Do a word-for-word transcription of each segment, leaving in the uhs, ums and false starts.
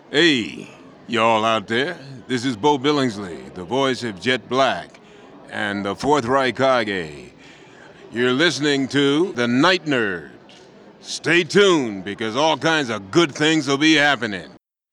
Hey, y'all out there. This is Bo Billingsley, the voice of Jet Black and the Fourth Reich Kage. You're listening to The Night Nerd. Stay tuned because all kinds of good things will be happening.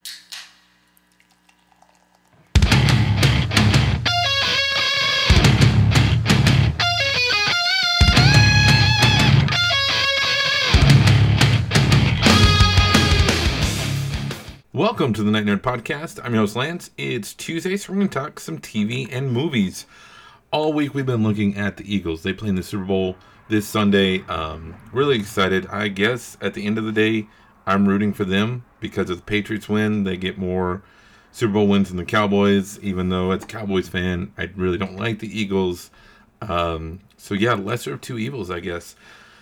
Welcome to the Night Nerd Podcast. I'm your host, Lance. It's Tuesday, so we're going to talk some T V and movies. All week we've been looking at the Eagles. They play in the Super Bowl this Sunday. Um, really excited. I guess at the end of the day, I'm rooting for them because if the Patriots win, they get more Super Bowl wins than the Cowboys, even though as a Cowboys fan, I really don't like the Eagles. Um, so yeah, lesser of two evils, I guess.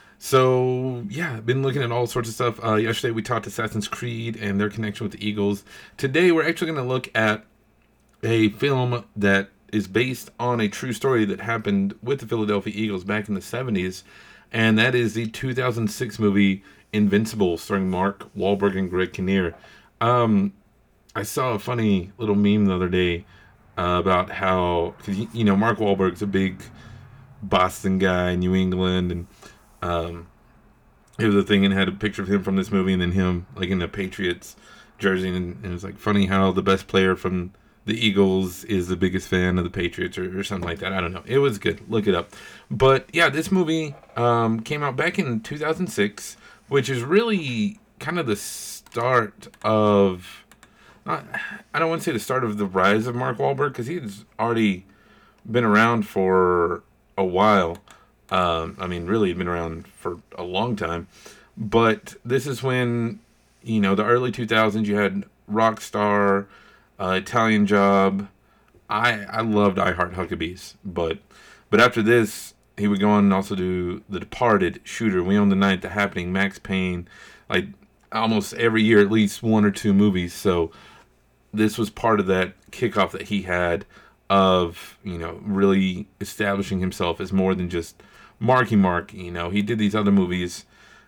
So, yeah, been looking at all sorts of stuff. Uh, yesterday we talked Assassin's Creed and their connection with the Eagles. Today we're actually going to look at a film that is based on a true story that happened with the Philadelphia Eagles back in the seventies. And that is the two thousand six movie Invincible, starring Mark Wahlberg and Greg Kinnear. Um, I saw a funny little meme the other day uh, about how, cause, you know, Mark Wahlberg's a big Boston guy, New England, and Um, it was a thing and had a picture of him from this movie and then him like in the Patriots jersey, and, and it was like funny how the best player from the Eagles is the biggest fan of the Patriots or, or something like that. I don't know. It was good. Look it up. But yeah, this movie um, came out back in two thousand six, which is really kind of the start of, not, I don't want to say the start of the rise of Mark Wahlberg because he's already been around for a while. Um, I mean, really, he'd been around for a long time. But this is when, you know, the early two thousands, you had Rockstar, uh, Italian Job. I I loved I Heart Huckabees. But but after this, he would go on and also do The Departed, Shooter, We Own the Night, The Happening, Max Payne. Like, almost every year, at least one or two movies. So this was part of that kickoff that he had of, you know, really establishing himself as more than just Marky Mark. You know, he did these other movies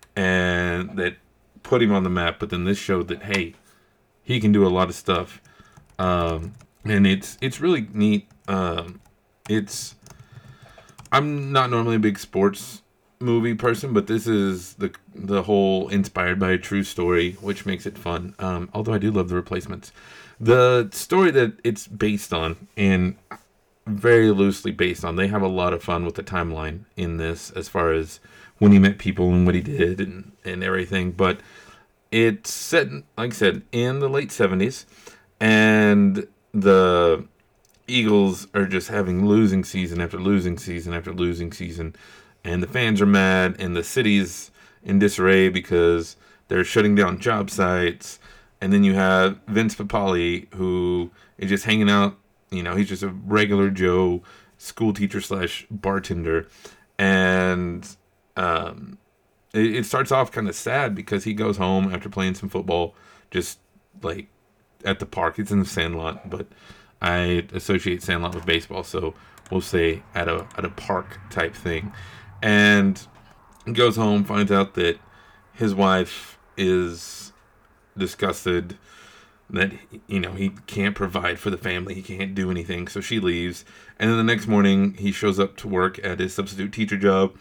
and that put him on the map, but then this showed that, hey, he can do a lot of stuff. Um, and it's it's really neat. Um, it's I'm not normally a big sports movie person, but this is the the whole inspired by a true story, which makes it fun. Um, although I do love the replacements. The story that it's based on, and very loosely based on, they have a lot of fun with the timeline in this as far as when he met people and what he did and, and everything. But it's set, like I said, in the late seventies, and the Eagles are just having losing season after losing season after losing season, and the fans are mad, and the city's in disarray because they're shutting down job sites. And then you have Vince Papale, who is just hanging out. You know, he's just a regular Joe school teacher slash bartender. And um, it, it starts off kind of sad because he goes home after playing some football, just like at the park. It's in the Sandlot, but I associate Sandlot with baseball, so we'll say at a at a park type thing. And he goes home, finds out that his wife is disgusted that, you know, he can't provide for the family, he can't do anything, so she leaves. And then the next morning he shows up to work at his substitute teacher job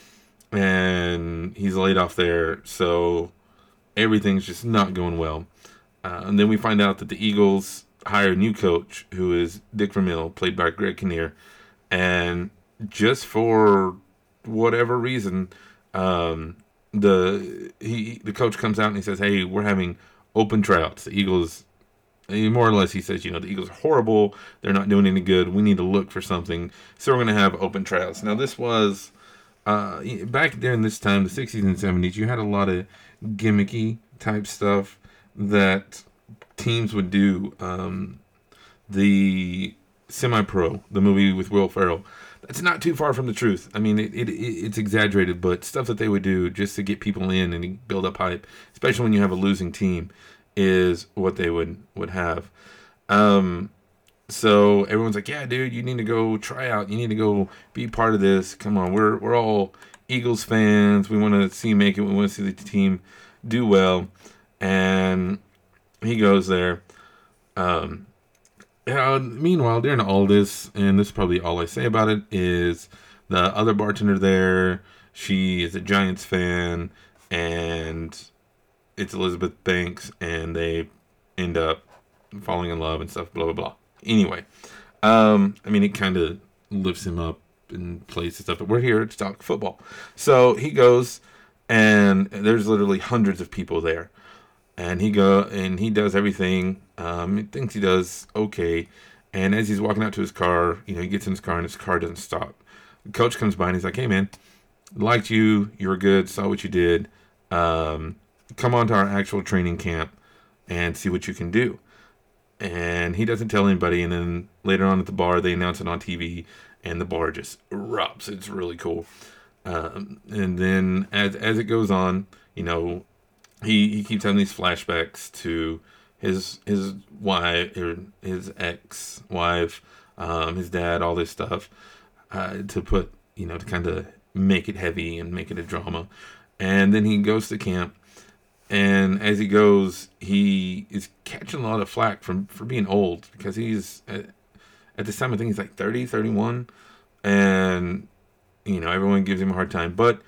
and he's laid off there, so everything's just not going well. Uh, and then we find out that the Eagles hire a new coach who is Dick Vermeil, played by Greg Kinnear, and just for whatever reason, um, the he the coach comes out and he says, "Hey, we're having open tryouts. The Eagles," more or less, he says, "You know, the Eagles are horrible. They're not doing any good. We need to look for something. So we're going to have open tryouts." Now, this was uh, back during this time, the sixties and seventies. You had a lot of gimmicky type stuff that teams would do. Um, the Semi-Pro, the movie with Will Ferrell, that's not too far from the truth. I mean, it, it it's exaggerated, but stuff that they would do just to get people in and build up hype, especially when you have a losing team, is what they would would have. Um, so everyone's like, "Yeah, dude, you need to go try out. You need to go be part of this. Come on, we're we're all Eagles fans. We want to see you make it. We want to see the team do well." And he goes there. Um, uh, meanwhile, during all this, and this is probably all I say about it, is the other bartender there. She is a Giants fan, and it's Elizabeth Banks, and they end up falling in love and stuff, blah, blah, blah. Anyway, um, I mean, it kind of lifts him up and plays and stuff, but we're here to talk football. So he goes, and there's literally hundreds of people there. And he go and he does everything. Um, he thinks he does okay. And as he's walking out to his car, you know, he gets in his car and his car doesn't stop. The coach comes by and he's like, "Hey, man, liked you. You were good. Saw what you did. Um, come on to our actual training camp and see what you can do." And he doesn't tell anybody. And then later on at the bar, they announce it on T V, and the bar just erupts. It's really cool. Um, and then as as it goes on, you know, he he keeps having these flashbacks to his his wife or his ex wife, um, his dad, all this stuff, uh, to put you know to kind of make it heavy and make it a drama. And then he goes to camp. And as he goes, he is catching a lot of flack from for being old, because he's at, at this time, I think he's like thirty, thirty-one, and you know everyone gives him a hard time, but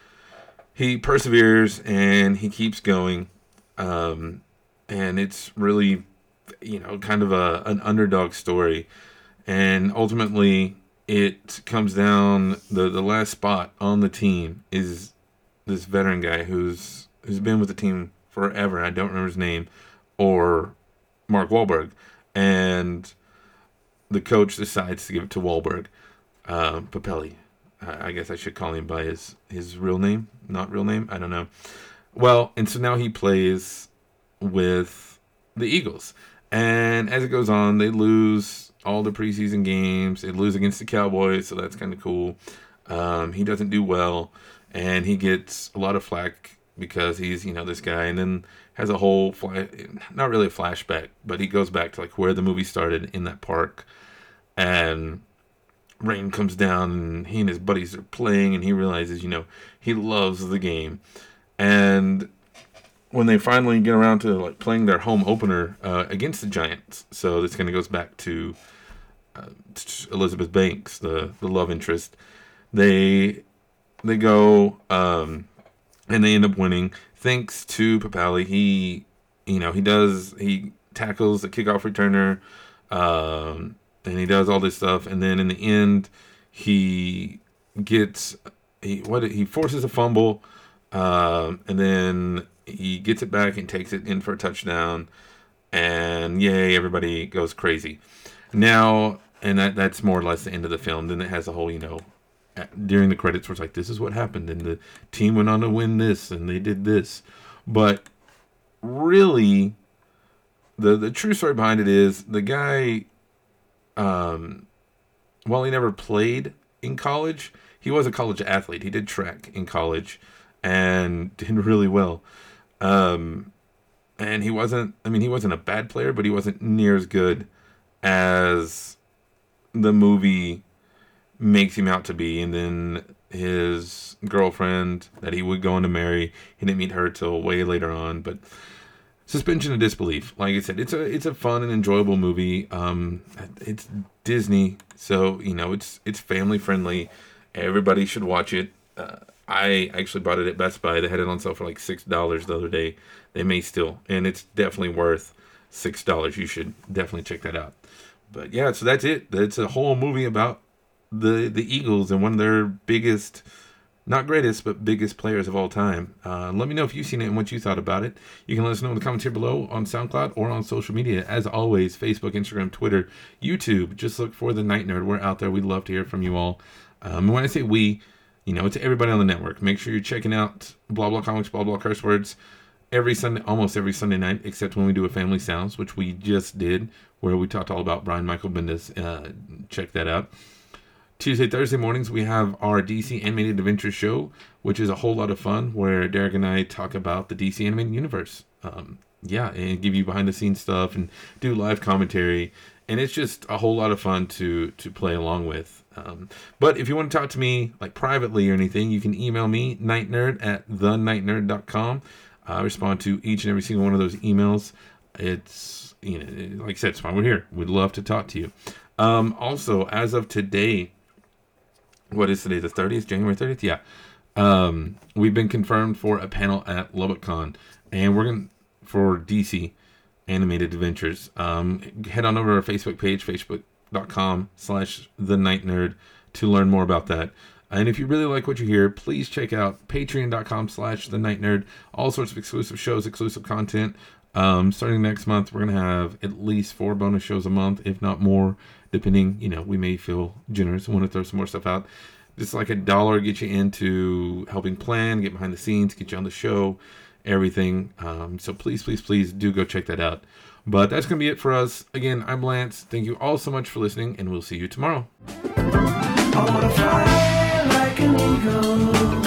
he perseveres and he keeps going, um, and it's really you know kind of a an underdog story, and ultimately it comes down the the last spot on the team is this veteran guy who's who's been with the team forever. I don't remember his name, or Mark Wahlberg. And the coach decides to give it to Wahlberg. Uh, Papelli. I, I guess I should call him by his, his real name. Not real name. I don't know. Well, and so now he plays with the Eagles. And as it goes on, they lose all the preseason games. They lose against the Cowboys, so that's kind of cool. Um, he doesn't do well, and he gets a lot of flack because he's, you know, this guy, and then has a whole, fly, not really a flashback, but he goes back to, like, where the movie started in that park, and rain comes down, and he and his buddies are playing, and he realizes, you know, he loves the game, and when they finally get around to, like, playing their home opener uh, against the Giants, so this kind of goes back to uh, Elizabeth Banks, the, the love interest, they, they go, um... and they end up winning thanks to Papelli. He, you know, he does, he tackles the kickoff returner, um, and he does all this stuff. And then in the end, he gets, he, what, he forces a fumble, um, and then he gets it back and takes it in for a touchdown. And yay, everybody goes crazy. Now, and that that's more or less the end of the film. Then it has a whole, you know, during the credits where it's like, this is what happened, and the team went on to win this, and they did this. But really, the the true story behind it is the guy, um, while he never played in college, he was a college athlete. He did track in college and did really well. Um, and he wasn't, I mean, he wasn't a bad player, but he wasn't near as good as the movie makes him out to be. And then his girlfriend that he would go on to marry, he didn't meet her till way later on. But suspension of disbelief, like I said, it's a it's a fun and enjoyable movie. Um, it's Disney, so you know it's it's family friendly. Everybody should watch it. Uh, I actually bought it at Best Buy. They had it on sale for like six dollars the other day. They may still, and it's definitely worth six dollars. You should definitely check that out. But yeah, so that's it. It's a whole movie about the the Eagles and one of their biggest, not greatest, but biggest players of all time. Uh, let me know if you've seen it and what you thought about it. You can let us know in the comments here below on SoundCloud or on social media. As always, Facebook, Instagram, Twitter, YouTube. Just look for The Night Nerd. We're out there. We'd love to hear from you all. Um, and when I say we, you know, it's everybody on the network. Make sure you're checking out Blah Blah Comics, Blah Blah Curse Words every Sunday, almost every Sunday night, except when we do a Family Sounds, which we just did, where we talked all about Brian Michael Bendis. Uh, check that out. Tuesday, Thursday mornings, we have our D C Animated Adventures show, which is a whole lot of fun, where Derek and I talk about the D C Animated Universe. Um, yeah, and give you behind-the-scenes stuff and do live commentary. And it's just a whole lot of fun to to play along with. Um, but if you want to talk to me like privately or anything, you can email me, nightnerd at the night nerd dot com. I respond to each and every single one of those emails. it's, you know, like I said, it's why we're here. We'd love to talk to you. Um, also, as of today, what is today? The thirtieth, January thirtieth? Yeah. Um, we've been confirmed for a panel at LubbockCon, and we're going to, for D C Animated Adventures. Um, head on over to our Facebook page, facebook.com slash the Night Nerd, to learn more about that. And if you really like what you hear, please check out patreon.com slash the Night Nerd. All sorts of exclusive shows, exclusive content. Um, starting next month, we're going to have at least four bonus shows a month, if not more, depending, you know, we may feel generous and want to throw some more stuff out. Just like a dollar get you into helping plan, get behind the scenes, get you on the show, everything. Um, so please, please, please do go check that out. But that's going to be it for us. Again, I'm Lance. Thank you all so much for listening, and we'll see you tomorrow. I wanna fly like an eagle.